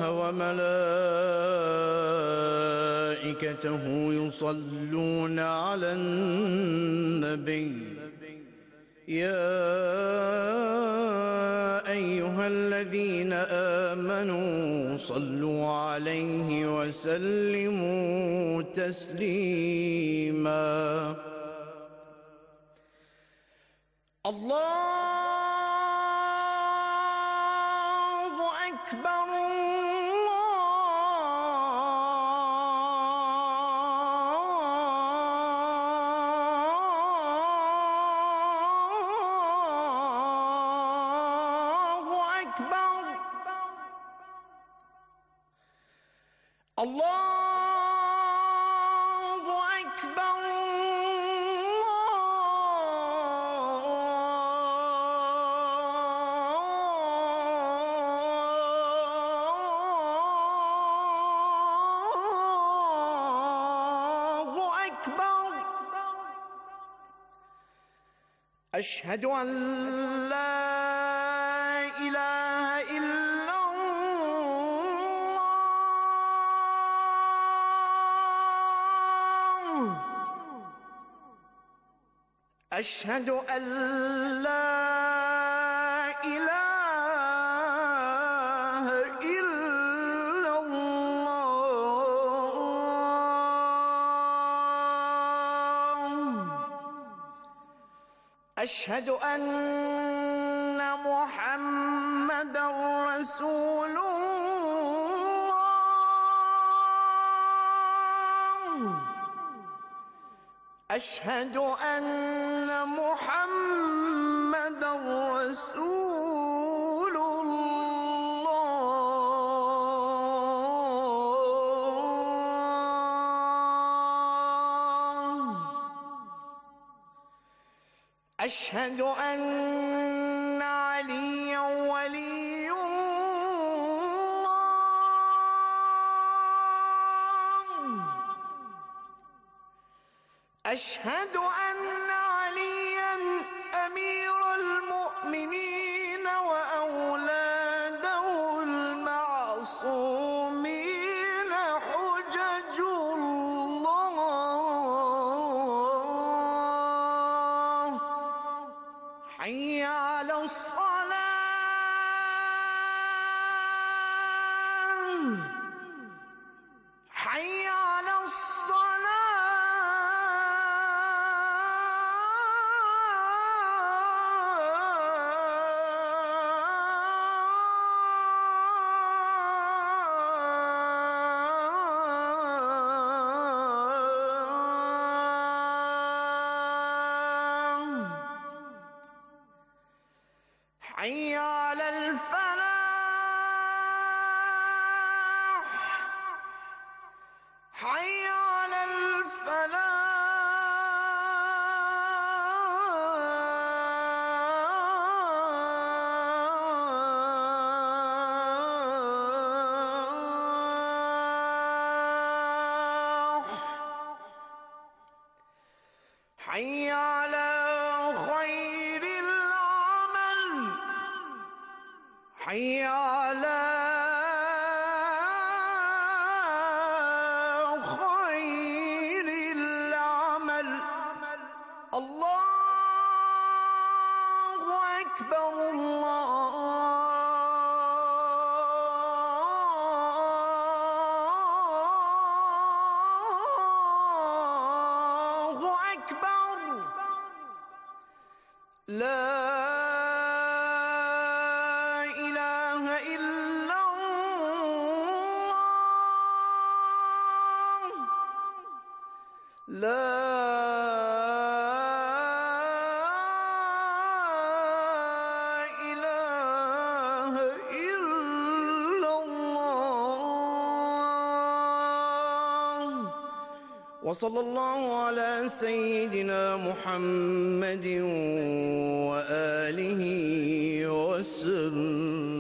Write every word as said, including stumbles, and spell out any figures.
وملائكته يصلون على النبي يا أيها الذين آمنوا صلوا عليه وسلموا تسليما. الله أكبر الله أكبر الله أكبر الله أكبر. أشهد أن لا إله إلا الله. أشهد أن لا إله إلا الله. أشهد أن محمدًا رسول الله. أشهد أن محمدًا رسول الله. أشهد أن عليًا ولي الله. أشهد أن عليًا أمير المؤمنين وأولاده المعصومين حجج الله. حي على الصلاة حي على حي على الفلاح حي على الفلاح. حي على خير العمل حي على خير العمل. الله أكبر الله أكبر. لا إله إلا الله. لا إله إلا الله. وصلى الله على سيدنا محمد وآله وسلم.